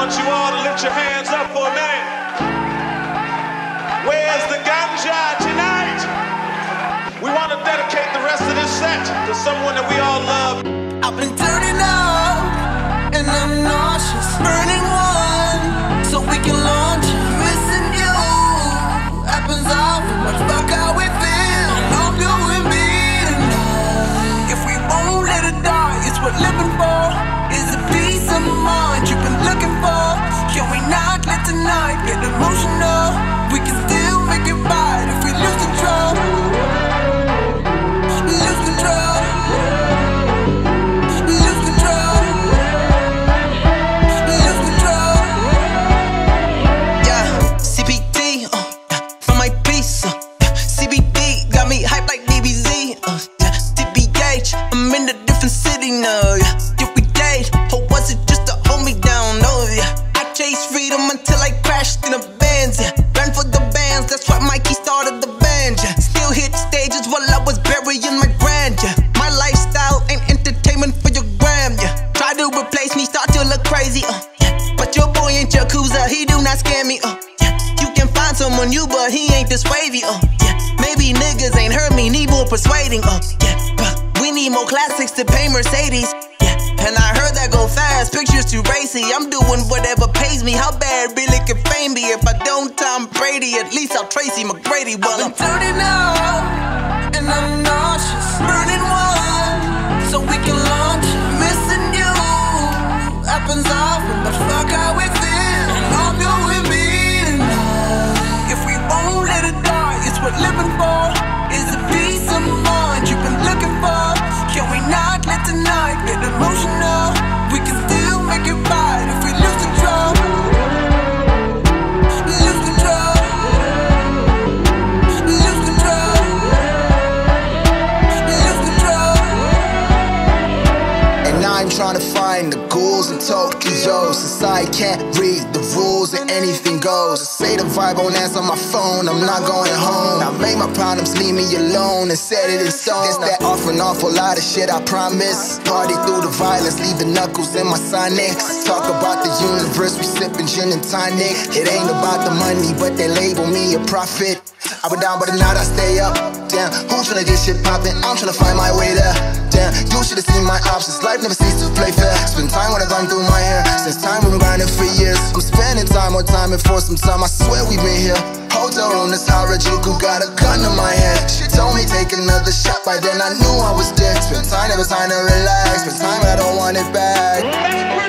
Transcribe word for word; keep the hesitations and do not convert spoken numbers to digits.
want you all to lift your hands up for a minute. Where's the ganja tonight? We want to dedicate the rest of this set to someone that we all love. I've been turning up, and I'm nauseous. Burning one, so we can launch it. Missing you happens often, but fuck how we feel. Love you and me tonight. If we won't let it die, it's what living for. Is a peace of mind you've been looking for. Can we not let tonight get emotional? We can still make it right if we lose control. Lose control. Lose control. Lose control. Yeah, C B D, uh, from my piece. Uh, C B D got me hyped like D B Z. Uh, yeah, T B H, I'm in a different city now. Yeah, did we date, or was it just to hold me down? Oh yeah, I chased freedom until I crashed in a Benz. Yeah, ran for the bands, that's why Mikey started the band. Yeah, still hit stages while I was burying my grand. Yeah, my lifestyle ain't entertainment for your gram. Yeah, try to replace me, start to look crazy. Uh, yeah, but your boy ain't Yakuza, he do not scare me. Uh, yeah, you can find someone new, but he ain't this wavy. Uh, yeah, maybe niggas ain't heard me, need more persuading. Uh, yeah, but we need more classics to pay Mercedes. And I heard that go fast, pictures too racy. I'm doing whatever pays me. How bad really can fame be? If I don't Tom Brady, at least I'll Tracy McGrady. Well, I'm turning up, and I'm nauseous. Burning one, so we can launch it. Missing you happens often, but fuck how we feel. Love you with me tonight. If we won't let it die, it's what living for. Is a peace of mind you've been looking for. Can we not let tonight get emotional? We can still make it right if we lose control. Lose control. Lose control. Lose control. And I'm trying to find the ghouls in Tokyo. Society can't read the rules and anything goes. I say the vibe won't answer my phone, I'm not going home. I made my problems leave me alone and set it in stone. It's that off and awful lot of shit I promise. Party through the violence, leave the knuckles in my sonics. Talk about the universe, we sipping gin and tonic. It ain't about the money, but they label me a prophet. I went down, but at night I stay up. Damn, who's tryna get shit poppin'? I'm tryna find my way there. Damn, you should've seen my options. Life never ceases to play fair. Spend time when I gone through my hair. Since time we've been grinding for years. I'm spending time on time and for some time. I swear we've been here. Hotel room, this Harajuku, got a gun to my head. She told me take another shot, by then I knew I was dead. Spend time, never time to relax. Spend time, but I don't want it back.